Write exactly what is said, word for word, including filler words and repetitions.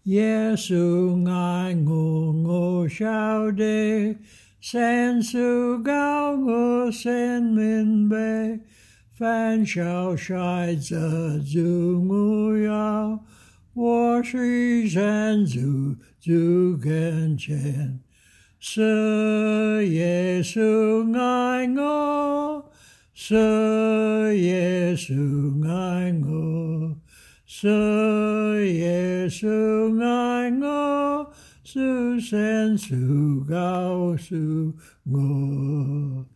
耶穌愛我，我曉得，神所膏我心明白，凡小孩子主我要，我是神主主跟前，是耶穌愛我，是耶穌愛我。是耶穌愛我，是神所告訴我。